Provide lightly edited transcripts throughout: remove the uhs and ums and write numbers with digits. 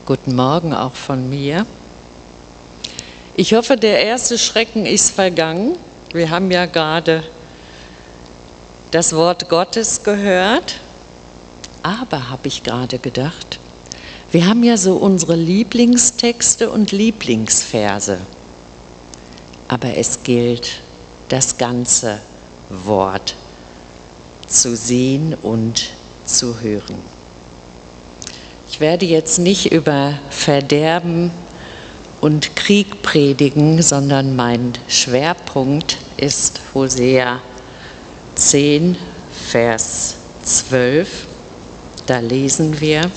Guten Morgen auch von mir. Ich hoffe, der erste Schrecken ist vergangen. Wir haben ja gerade das Wort Gottes gehört. Aber, habe ich gerade gedacht, wir haben ja so unsere Lieblingstexte und Lieblingsverse. Aber es gilt, das ganze Wort zu sehen und zu hören. Ich werde jetzt nicht über Verderben und Krieg predigen, sondern mein Schwerpunkt ist Hosea 10, Vers 12. Da lesen wir: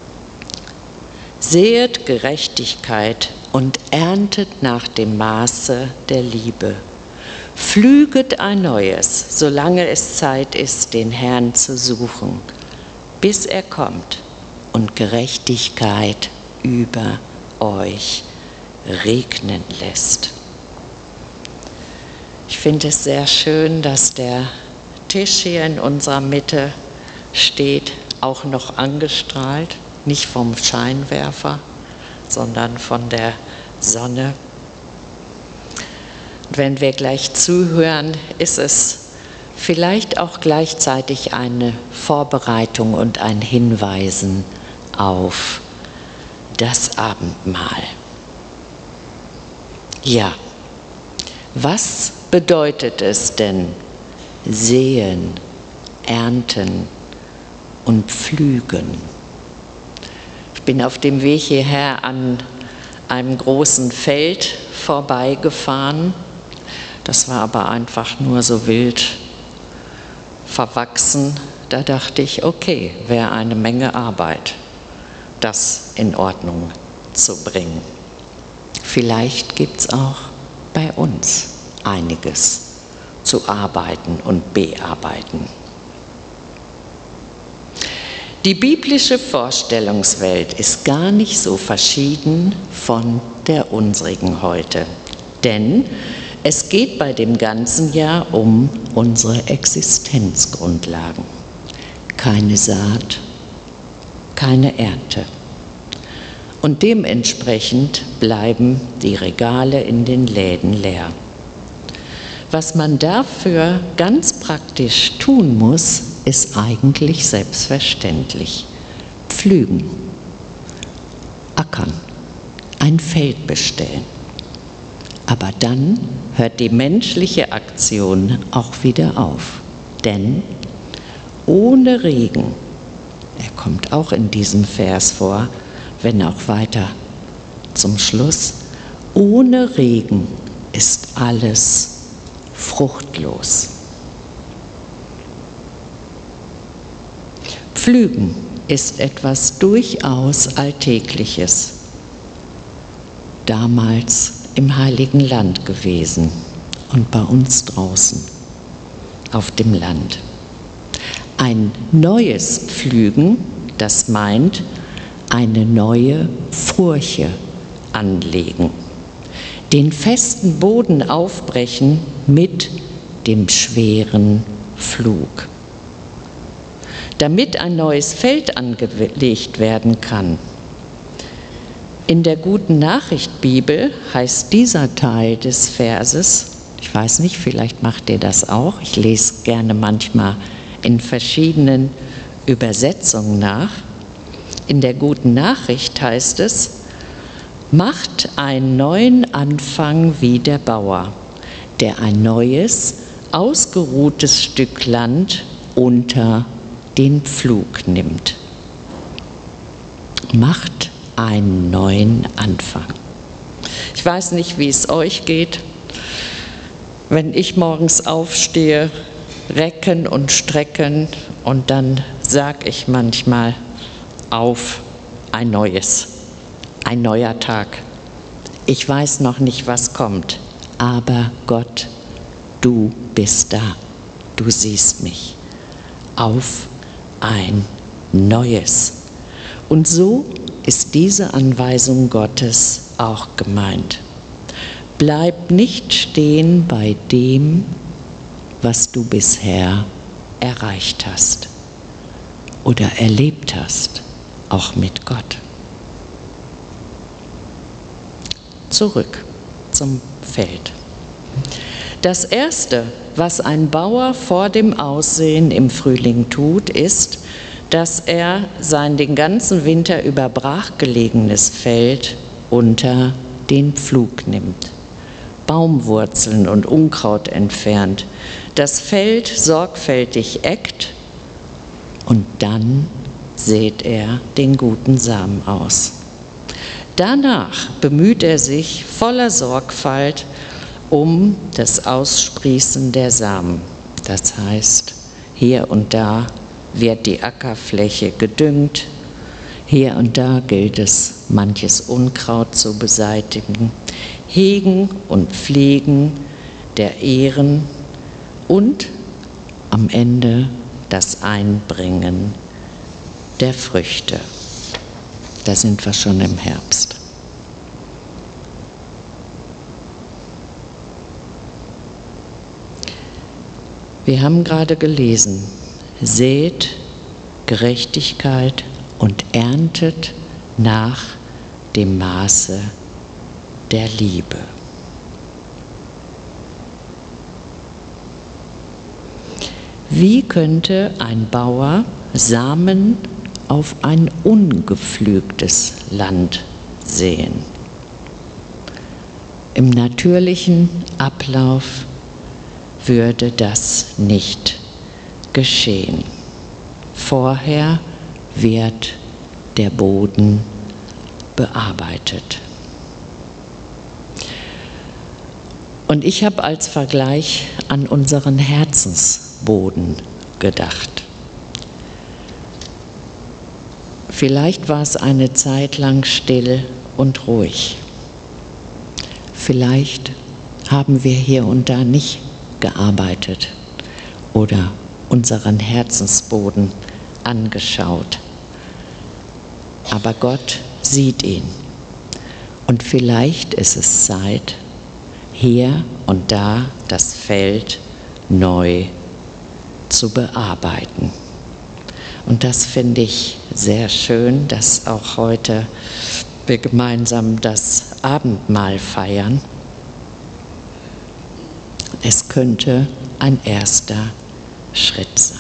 Sehet Gerechtigkeit und erntet nach dem Maße der Liebe. Pflüget ein neues, solange es Zeit ist, den Herrn zu suchen, bis er kommt und Gerechtigkeit über euch regnen lässt. Ich finde es sehr schön, dass der Tisch hier in unserer Mitte steht, auch noch angestrahlt, nicht vom Scheinwerfer, sondern von der Sonne. Und wenn wir gleich zuhören, ist es vielleicht auch gleichzeitig eine Vorbereitung und ein Hinweisen auf das Abendmahl. Ja, was bedeutet es denn, säen, ernten und pflügen? Ich bin auf dem Weg hierher an einem großen Feld vorbeigefahren. Das war aber einfach nur so wild verwachsen. Da dachte ich, okay, wäre eine Menge Arbeit, das in Ordnung zu bringen. Vielleicht gibt es auch bei uns einiges zu arbeiten und bearbeiten. Die biblische Vorstellungswelt ist gar nicht so verschieden von der unsrigen heute, denn es geht bei dem Ganzen ja um unsere Existenzgrundlagen. Keine Saat, keine Ernte. Und dementsprechend bleiben die Regale in den Läden leer. Was man dafür ganz praktisch tun muss, ist eigentlich selbstverständlich. Pflügen, ackern, ein Feld bestellen. Aber dann hört die menschliche Aktion auch wieder auf. Denn ohne Regen, er kommt auch in diesem Vers vor, wenn auch weiter zum Schluss, ohne Regen ist alles fruchtlos. Pflügen ist etwas durchaus Alltägliches. Damals im Heiligen Land gewesen und bei uns draußen auf dem Land. Ein neues Pflügen, das meint eine neue Furche anlegen, den festen Boden aufbrechen mit dem schweren Pflug. Damit ein neues Feld angelegt werden kann. In der Guten Nachricht Bibel heißt dieser Teil des Verses, ich weiß nicht, vielleicht macht ihr das auch, ich lese gerne manchmal in verschiedenen Übersetzungen nach. In der Guten Nachricht heißt es: Macht einen neuen Anfang wie der Bauer, der ein neues, ausgeruhtes Stück Land unter den Pflug nimmt. Macht einen neuen Anfang. Ich weiß nicht, wie es euch geht, wenn ich morgens aufstehe, recken und strecken, und dann sage ich manchmal: auf, ein neues, ein neuer Tag. Ich weiß noch nicht, was kommt, aber Gott, du bist da, du siehst mich. Auf ein neues. Und so ist diese Anweisung Gottes auch gemeint. Bleib nicht stehen bei dem, was du bisher erreicht hast oder erlebt hast, auch mit Gott. zurück zum Feld. Das Erste, was ein Bauer vor dem Aussehen im Frühling tut, ist, dass er sein den ganzen Winter über brachgelegenes Feld unter den Pflug nimmt, Baumwurzeln und Unkraut entfernt, das Feld sorgfältig eckt und dann sät er den guten Samen aus. Danach bemüht er sich voller Sorgfalt um das Aussprießen der Samen. Das heißt, hier und da wird die Ackerfläche gedüngt, hier und da gilt es, manches Unkraut zu beseitigen, Hegen und Pflegen der Ähren und am Ende das Einbringen der Früchte. Da sind wir schon im Herbst. Wir haben gerade gelesen, sät Gerechtigkeit und erntet nach dem Maße der Liebe. Wie könnte ein Bauer Samen auf ein ungepflügtes Land säen? Im natürlichen Ablauf würde das nicht geschehen. Vorher wird der Boden bearbeitet. Und ich habe als Vergleich an unseren Herzensboden gedacht. Vielleicht war es eine Zeit lang still und ruhig. Vielleicht haben wir hier und da nicht gearbeitet oder unseren Herzensboden angeschaut. Aber Gott sieht ihn. Und vielleicht ist es Zeit, hier und da das Feld neu zu bearbeiten. Und das finde ich sehr schön, dass auch heute wir gemeinsam das Abendmahl feiern. Es könnte ein erster Schritt sein.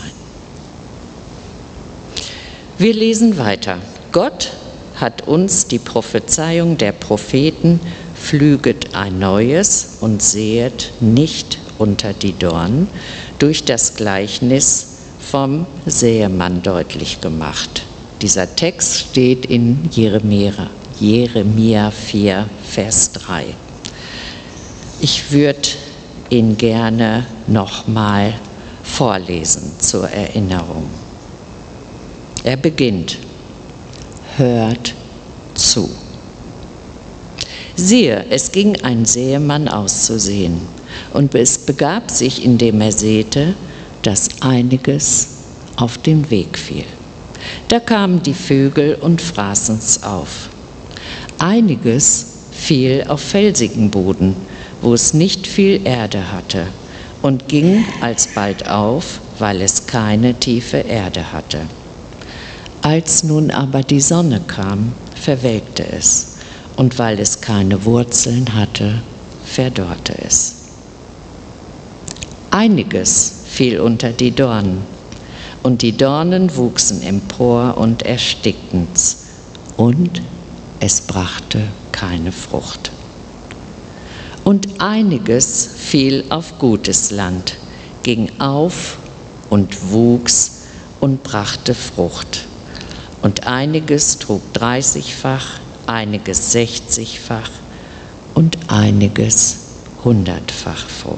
Wir lesen weiter. Gott hat uns die Prophezeiung der Propheten pflüget ein neues und säet nicht unter die Dornen durch das Gleichnis vom Sämann deutlich gemacht. Dieser Text steht in Jeremia 4, Vers 3. Ich würde ihn gerne nochmal vorlesen zur Erinnerung. Er beginnt: Hört zu. Siehe, es ging ein Sämann auszusehen, und es begab sich, indem er säte, dass einiges auf den Weg fiel. Da kamen die Vögel und fraßen's auf. Einiges fiel auf felsigen Boden, wo es nicht viel Erde hatte, und ging alsbald auf, weil es keine tiefe Erde hatte. Als nun aber die Sonne kam, verwelkte es, und weil es keine Wurzeln hatte, verdorrte es. Einiges fiel unter die Dornen, und die Dornen wuchsen empor und erstickten's, und es brachte keine Frucht. Und einiges fiel auf gutes Land, ging auf und wuchs und brachte Frucht. Und einiges trug 30-fach, einiges 60-fach und einiges 100-fach Frucht.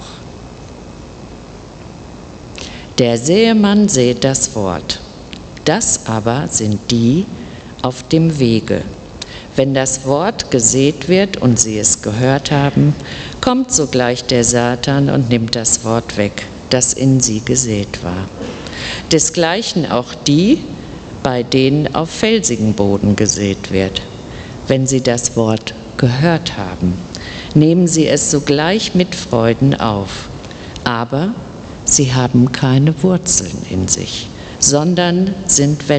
Der Sämann sät das Wort. Das aber sind die auf dem Wege. Wenn das Wort gesät wird und sie es gehört haben, kommt sogleich der Satan und nimmt das Wort weg, das in sie gesät war. Desgleichen auch die, bei denen auf felsigen Boden gesät wird. Wenn sie das Wort gehört haben, nehmen sie es sogleich mit Freuden auf. Aber sie haben keine Wurzeln in sich, sondern sind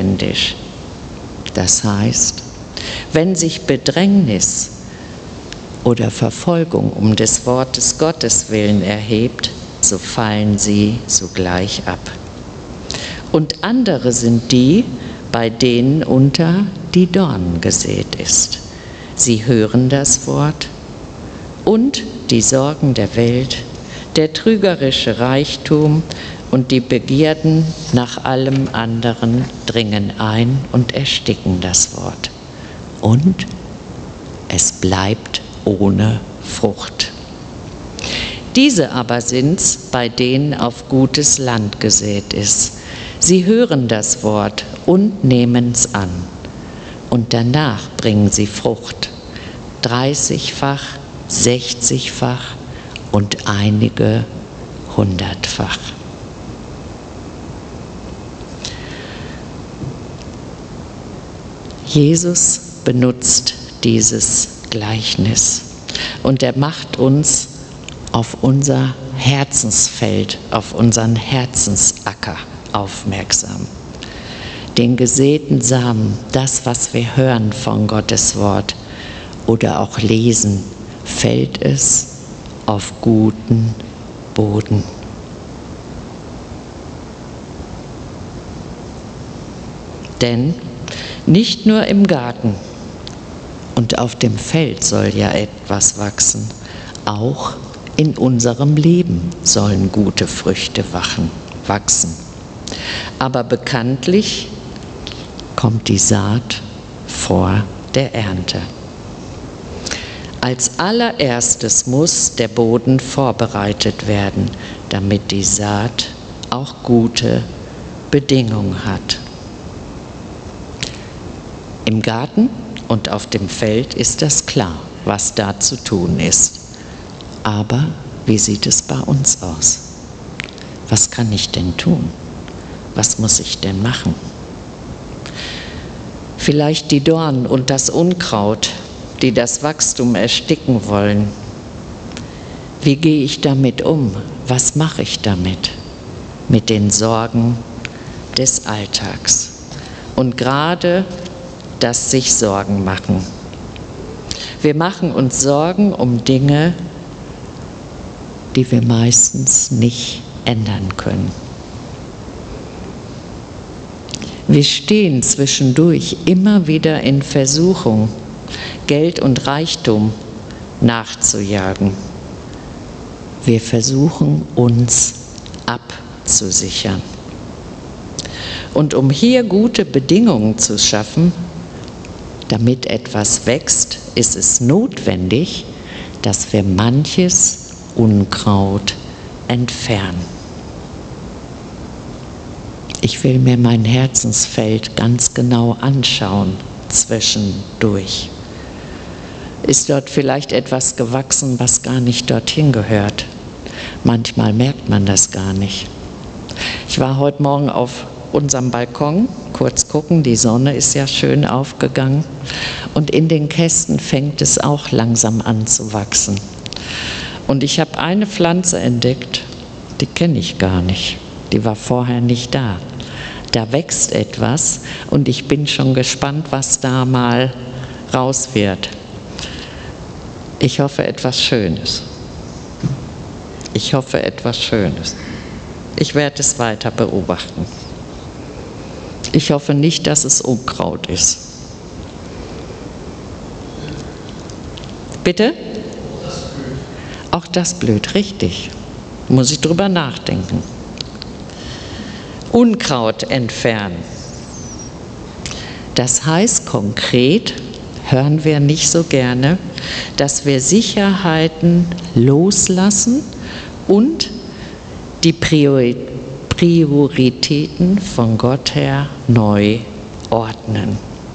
wetterwendisch. Das heißt, wenn sich Bedrängnis oder Verfolgung um des Wortes Gottes willen erhebt, so fallen sie sogleich ab. Und andere sind die, bei denen unter die Dornen gesät ist. Sie hören das Wort und die Sorgen der Welt, der trügerische Reichtum und die Begierden nach allem anderen dringen ein und ersticken das Wort. Und es bleibt ohne Frucht. Diese aber sind's, bei denen auf gutes Land gesät ist. Sie hören das Wort und nehmen's an. Und danach bringen sie Frucht, 30-fach, 60-fach und einige 100-fach. Jesus benutzt dieses Gleichnis und er macht uns auf unser Herzensfeld, auf unseren Herzensacker aufmerksam. Den gesäten Samen, das, was wir hören von Gottes Wort oder auch lesen, fällt es auf guten Boden. Denn nicht nur im Garten und auf dem Feld soll ja etwas wachsen, auch in unserem Leben sollen gute Früchte wachsen. Aber bekanntlich kommt die Saat vor der Ernte. Als allererstes muss der Boden vorbereitet werden, damit die Saat auch gute Bedingungen hat. Im Garten und auf dem Feld ist das klar, was da zu tun ist. Aber wie sieht es bei uns aus? Was kann ich denn tun? Was muss ich denn machen? Vielleicht die Dornen und das Unkraut, die das Wachstum ersticken wollen. Wie gehe ich damit um? Was mache ich damit? Mit den Sorgen des Alltags. Und gerade das sich Sorgen machen. Wir machen uns Sorgen um Dinge, die wir meistens nicht ändern können. Wir stehen zwischendurch immer wieder in Versuchung, Geld und Reichtum nachzujagen. Wir versuchen, uns abzusichern. Und um hier gute Bedingungen zu schaffen, damit etwas wächst, ist es notwendig, dass wir manches Unkraut entfernen. Ich will mir mein Herzensfeld ganz genau anschauen, zwischendurch. Ist dort vielleicht etwas gewachsen, was gar nicht dorthin gehört? Manchmal merkt man das gar nicht. Ich war heute Morgen auf unserem Balkon, kurz gucken, die Sonne ist ja schön aufgegangen und in den Kästen fängt es auch langsam an zu wachsen. Und ich habe eine Pflanze entdeckt, die kenne ich gar nicht, die war vorher nicht da. Da wächst etwas und ich bin schon gespannt, was da mal raus wird. Ich hoffe etwas Schönes. Ich hoffe etwas Schönes. Ich werde es weiter beobachten. Ich hoffe nicht, dass es Unkraut ist. Bitte? Auch das blöd, richtig. Muss ich drüber nachdenken. Unkraut entfernen. Das heißt konkret, hören wir nicht so gerne, dass wir Sicherheiten loslassen und die Prioritäten von Gott her neu ordnen.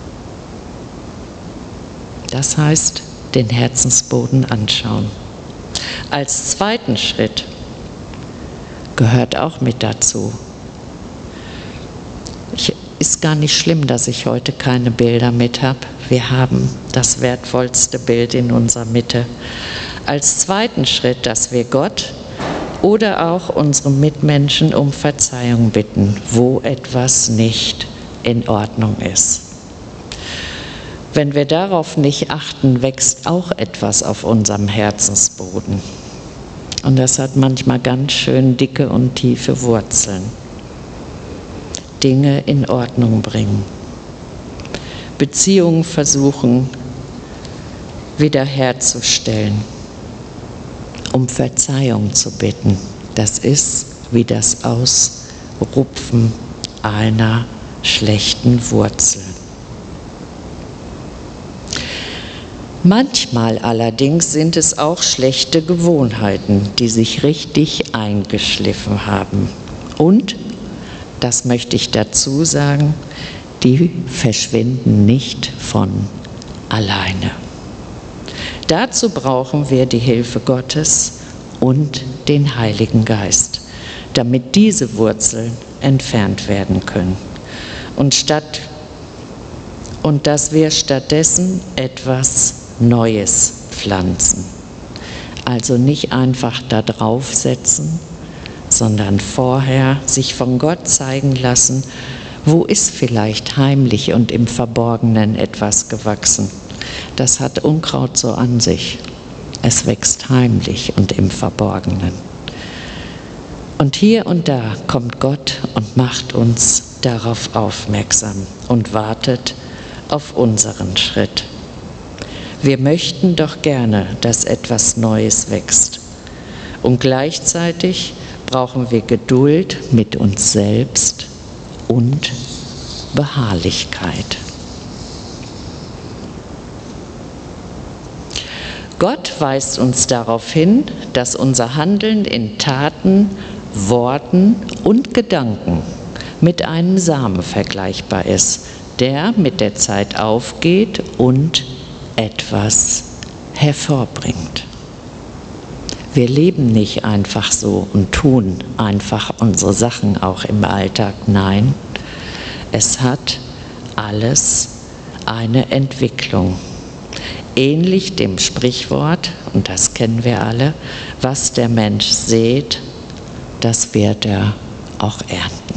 Das heißt, den Herzensboden anschauen. Als zweiten Schritt gehört auch mit dazu. Ist gar nicht schlimm, dass ich heute keine Bilder mit habe. Wir haben das wertvollste Bild in unserer Mitte. Als zweiten Schritt, dass wir Gott oder auch unsere Mitmenschen um Verzeihung bitten, wo etwas nicht in Ordnung ist. Wenn wir darauf nicht achten, wächst auch etwas auf unserem Herzensboden. Und das hat manchmal ganz schön dicke und tiefe Wurzeln. Dinge in Ordnung bringen. Beziehungen versuchen wiederherzustellen. Um Verzeihung zu bitten. Das ist wie das Ausrupfen einer schlechten Wurzel. Manchmal allerdings sind es auch schlechte Gewohnheiten, die sich richtig eingeschliffen haben. Und, das möchte ich dazu sagen, die verschwinden nicht von alleine. Dazu brauchen wir die Hilfe Gottes und den Heiligen Geist, damit diese Wurzeln entfernt werden können. Und dass wir stattdessen etwas Neues pflanzen. Also nicht einfach da draufsetzen, sondern vorher sich von Gott zeigen lassen, wo ist vielleicht heimlich und im Verborgenen etwas gewachsen. Das hat Unkraut so an sich. Es wächst heimlich und im Verborgenen. Und hier und da kommt Gott und macht uns darauf aufmerksam und wartet auf unseren Schritt. Wir möchten doch gerne, dass etwas Neues wächst. Und gleichzeitig brauchen wir Geduld mit uns selbst und Beharrlichkeit. Gott weist uns darauf hin, dass unser Handeln in Taten, Worten und Gedanken mit einem Samen vergleichbar ist, der mit der Zeit aufgeht und etwas hervorbringt. Wir leben nicht einfach so und tun einfach unsere Sachen auch im Alltag. Nein, es hat alles eine Entwicklung. Ähnlich dem Sprichwort, und das kennen wir alle, was der Mensch sät, das wird er auch ernten.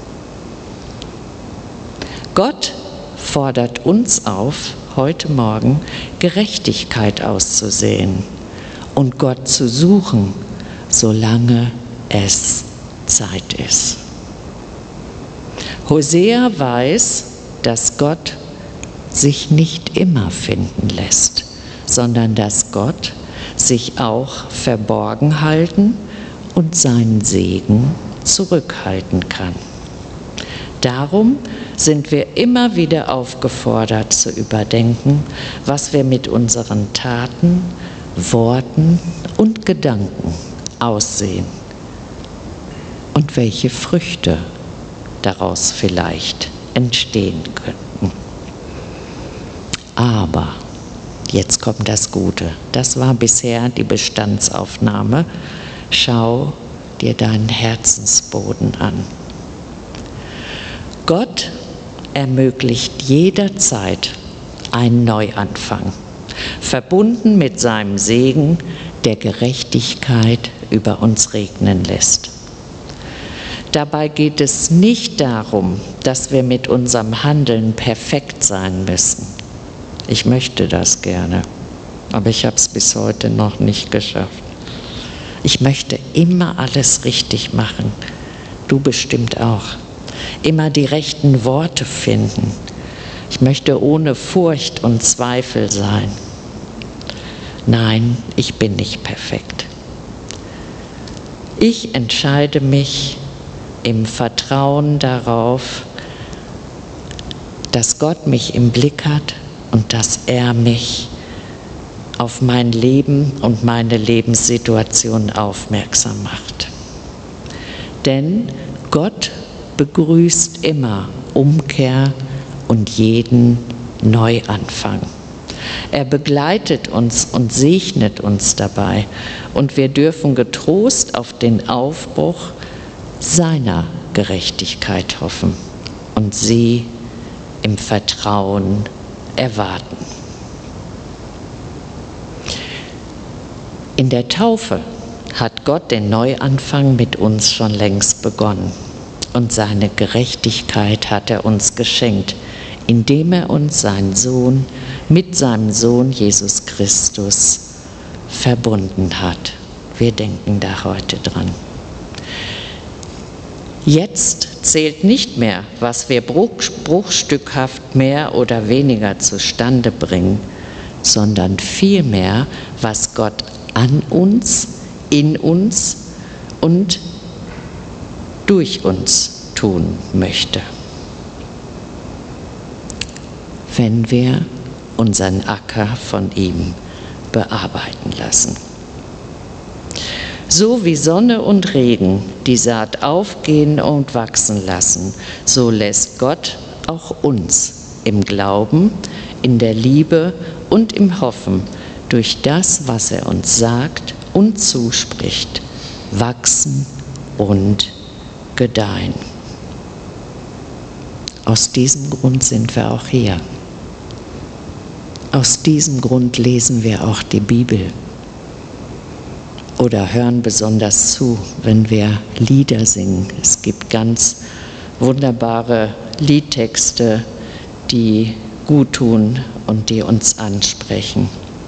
Gott fordert uns auf, heute Morgen Gerechtigkeit auszusehen und Gott zu suchen, solange es Zeit ist. Hosea weiß, dass Gott sich nicht immer finden lässt, sondern dass Gott sich auch verborgen halten und seinen Segen zurückhalten kann. Darum sind wir immer wieder aufgefordert zu überdenken, was wir mit unseren Taten, Worten und Gedanken aussehen und welche Früchte daraus vielleicht entstehen könnten. Aber, jetzt kommt das Gute, das war bisher die Bestandsaufnahme. Schau dir deinen Herzensboden an. Gott ermöglicht jederzeit einen Neuanfang, verbunden mit seinem Segen, der Gerechtigkeit über uns regnen lässt. Dabei geht es nicht darum, dass wir mit unserem Handeln perfekt sein müssen. Ich möchte das gerne, aber ich habe es bis heute noch nicht geschafft. Ich möchte immer alles richtig machen. Du bestimmt auch. Immer die rechten Worte finden. Ich möchte ohne Furcht und Zweifel sein. Nein, ich bin nicht perfekt. Ich entscheide mich im Vertrauen darauf, dass Gott mich im Blick hat und dass er mich auf mein Leben und meine Lebenssituation aufmerksam macht. Denn Gott begrüßt immer Umkehr und jeden Neuanfang. Er begleitet uns und segnet uns dabei und wir dürfen getrost auf den Aufbruch seiner Gerechtigkeit hoffen und sie im Vertrauen erwarten. In der Taufe hat Gott den Neuanfang mit uns schon längst begonnen und seine Gerechtigkeit hat er uns geschenkt, indem er uns mit seinem Sohn Jesus Christus verbunden hat. Wir denken da heute dran. Jetzt zählt nicht mehr, was wir bruchstückhaft mehr oder weniger zustande bringen, sondern vielmehr, was Gott an uns, in uns und durch uns tun möchte. Wenn wir unseren Acker von ihm bearbeiten lassen. So wie Sonne und Regen die Saat aufgehen und wachsen lassen, so lässt Gott auch uns im Glauben, in der Liebe und im Hoffen durch das, was er uns sagt und zuspricht, wachsen und gedeihen. Aus diesem Grund sind wir auch hier. Aus diesem Grund lesen wir auch die Bibel oder hören besonders zu, wenn wir Lieder singen. Es gibt ganz wunderbare Liedtexte, die gut tun und die uns ansprechen.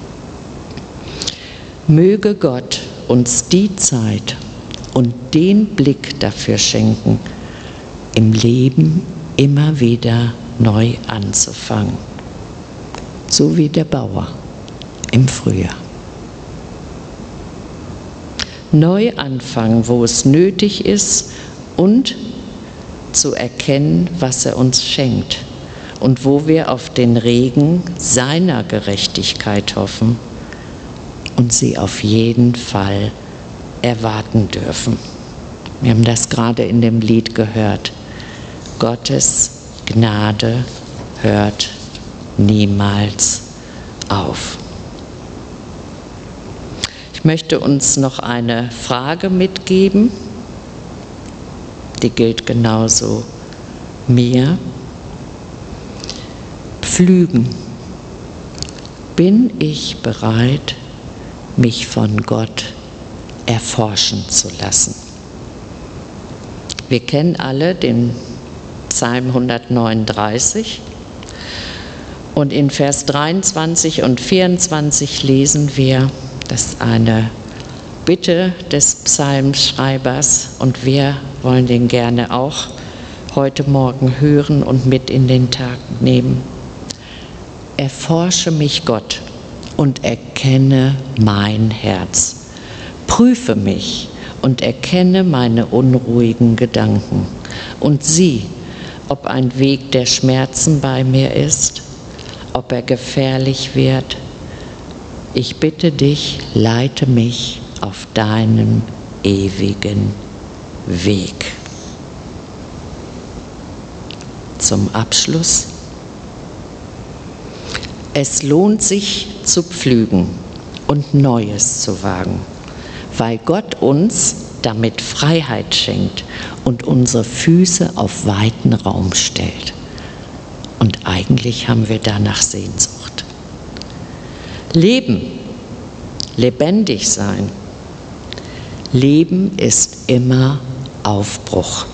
Möge Gott uns die Zeit und den Blick dafür schenken, im Leben immer wieder neu anzufangen. So wie der Bauer im Frühjahr. Neu anfangen, wo es nötig ist und zu erkennen, was er uns schenkt und wo wir auf den Regen seiner Gerechtigkeit hoffen und sie auf jeden Fall erwarten dürfen. Wir haben das gerade in dem Lied gehört. Gottes Gnade hört niemals auf. Ich möchte uns noch eine Frage mitgeben, die gilt genauso mir. Pflügen. Bin ich bereit, mich von Gott erforschen zu lassen? Wir kennen alle den Psalm 139 und in Vers 23 und 24 lesen wir, das ist eine Bitte des Psalmschreibers und wir wollen den gerne auch heute Morgen hören und mit in den Tag nehmen. Erforsche mich, Gott, und erkenne mein Herz. Prüfe mich und erkenne meine unruhigen Gedanken und sieh, ob ein Weg der Schmerzen bei mir ist, ob er gefährlich wird. Ich bitte dich, leite mich auf deinem ewigen Weg. Zum Abschluss. Es lohnt sich zu pflügen und Neues zu wagen, weil Gott uns damit Freiheit schenkt und unsere Füße auf weiten Raum stellt. Und eigentlich haben wir danach Sehnsucht. Leben, lebendig sein. Leben ist immer Aufbruch.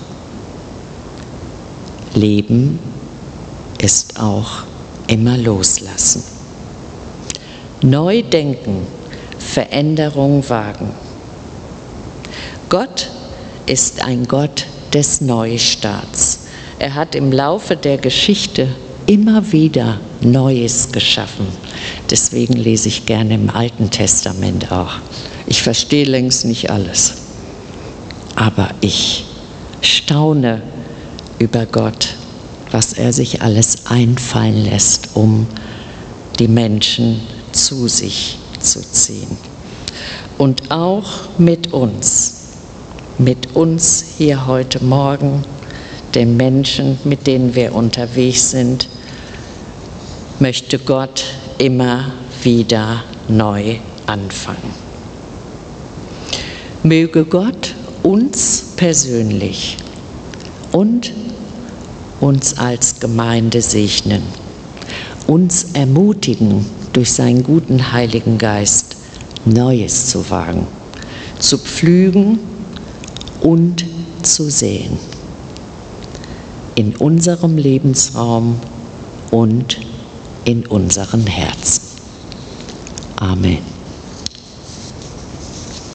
Leben ist auch immer Loslassen. Neu denken, Veränderung wagen. Gott ist ein Gott des Neustarts. Er hat im Laufe der Geschichte immer wieder Neues geschaffen. Deswegen lese ich gerne im Alten Testament auch. Ich verstehe längst nicht alles, aber ich staune über Gott, was er sich alles einfallen lässt, um die Menschen zu sich zu ziehen. Und auch mit uns hier heute Morgen, den Menschen, mit denen wir unterwegs sind, möchte Gott immer wieder neu anfangen. Möge Gott uns persönlich und uns als Gemeinde segnen, uns ermutigen, durch seinen guten Heiligen Geist Neues zu wagen, zu pflügen und zu säen. In unserem Lebensraum und in unseren Herzen. Amen.